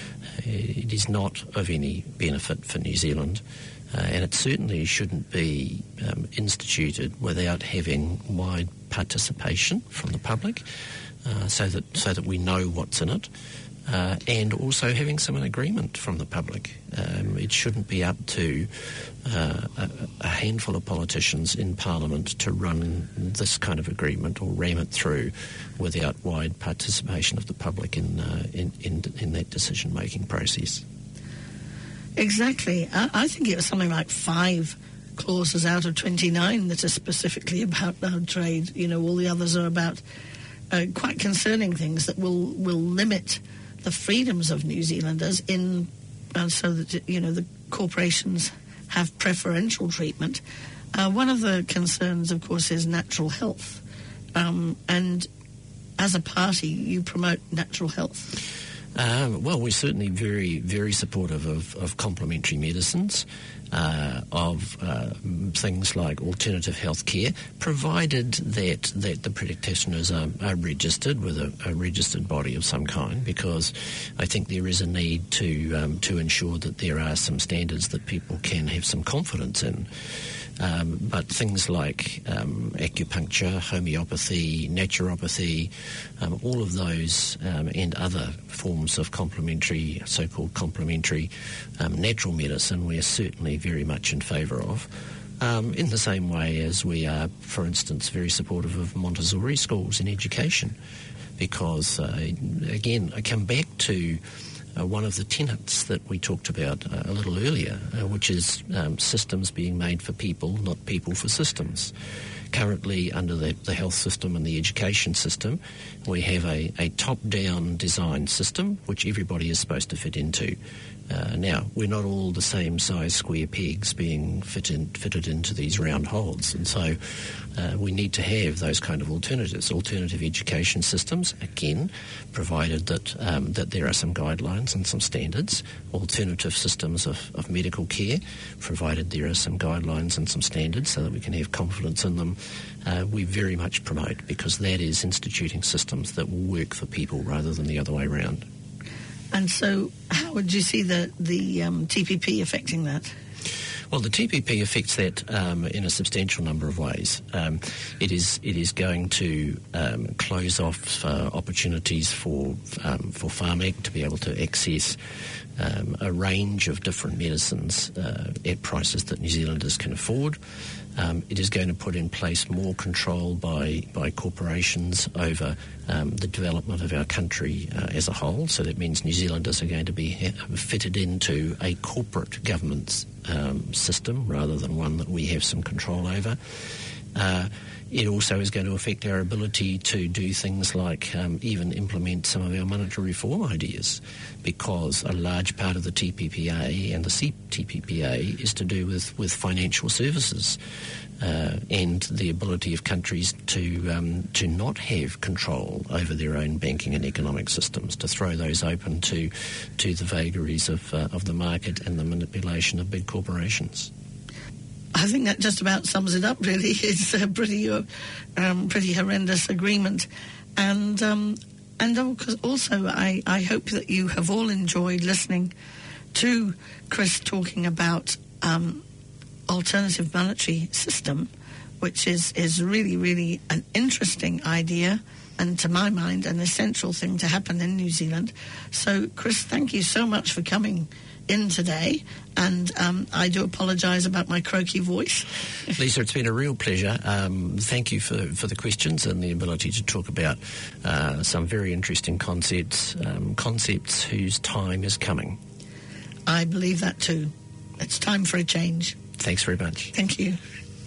It is not of any benefit for New Zealand, uh, and it certainly shouldn't be um, instituted without having wide participation from the public, uh, so that so that we know what's in it, uh, and also having some agreement from the public. Um, it shouldn't be up to uh, a, a handful of politicians in Parliament to run this kind of agreement or ram it through without wide participation of the public in uh, in, in, in that decision-making process. Exactly. I, I think it was something like five clauses out of twenty-nine that are specifically about uh, trade. You know, all the others are about uh, quite concerning things that will, will limit the freedoms of New Zealanders in, uh, so that, you know, the corporations have preferential treatment. Uh, one of the concerns, of course, is natural health. Um, and as a party, you promote natural health. Um, well, we're certainly very, very supportive of, of complementary medicines, uh, of uh, things like alternative health care, provided that, that the practitioners are, are registered with a, a registered body of some kind, because I think there is a need to um, to ensure that there are some standards that people can have some confidence in. Um, but things like um, acupuncture, homeopathy, naturopathy, um, all of those um, and other forms of complementary, so-called complementary um, natural medicine, we are certainly very much in favour of. Um, in the same way as we are, for instance, very supportive of Montessori schools in education, because, uh, again, I come back to uh, one of the tenets that we talked about uh, a little earlier, uh, which is um, systems being made for people, not people for systems. Currently, under the, the health system and the education system, we have a, a top-down design system which everybody is supposed to fit into. Uh, now, we're not all the same size square pegs being fit in, fitted into these round holes, and so uh, we need to have those kind of alternatives, alternative education systems, again, provided that um, that there are some guidelines and some standards, alternative systems of, of medical care, provided there are some guidelines and some standards so that we can have confidence in them. Uh, we very much promote, because that is instituting systems that will work for people rather than the other way around. And so how would you see the, the um, T P P affecting that? Well, the T P P affects that um, in a substantial number of ways. Um, it is it is going to um, close off uh, opportunities for um, for Pharmac to be able to access um, a range of different medicines uh, at prices that New Zealanders can afford. Um, it is going to put in place more control by, by corporations over um, the development of our country uh, as a whole. So that means New Zealanders are going to be ha- fitted into a corporate governance um, system rather than one that we have some control over. Uh, it also is going to affect our ability to do things like um, even implement some of our monetary reform ideas, because a large part of the T P P A and the C T P P A is to do with, with financial services uh, and the ability of countries to um, to not have control over their own banking and economic systems, to throw those open to to the vagaries of uh, of the market and the manipulation of big corporations. I think that just about sums it up, really. It's a pretty, uh, um, pretty horrendous agreement. And um, and also, I, I hope that you have all enjoyed listening to Chris talking about um, alternative monetary system, which is, is really, really an interesting idea, and to my mind, an essential thing to happen in New Zealand. So, Chris, thank you so much for coming in today, and um, I do apologise about my croaky voice. Lisa, it's been a real pleasure. Um, thank you for, for the questions and the ability to talk about uh, some very interesting concepts, um, concepts whose time is coming. I believe that too. It's time for a change. Thanks very much. Thank you.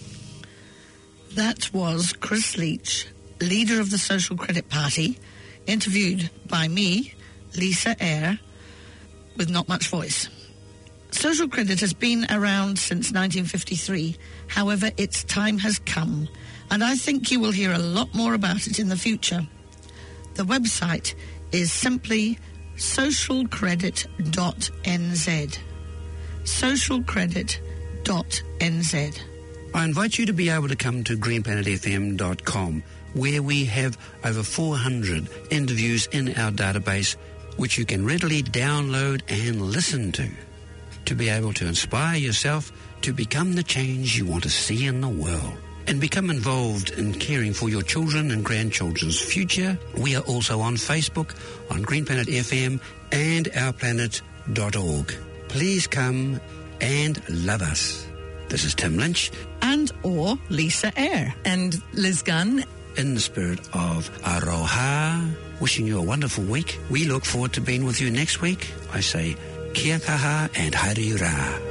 That was Chris Leach, leader of the Social Credit Party, interviewed by me, Lisa Eyre, with not much voice. Social credit has been around since nineteen fifty-three. However, its time has come, and I think you will hear a lot more about it in the future. The website is simply social credit dot n z. social credit dot n z. I invite you to be able to come to green planet f m dot com, where we have over four hundred interviews in our database, which you can readily download and listen to, to be able to inspire yourself to become the change you want to see in the world and become involved in caring for your children and grandchildren's future. We are also on Facebook, on Green Planet F M and our planet dot org. Please come and love us. This is Tim Lynch. And or Lisa Eyre. And Liz Gunn. In the spirit of Aroha, wishing you a wonderful week. We look forward to being with you next week. I say, kia kaha and haere rā.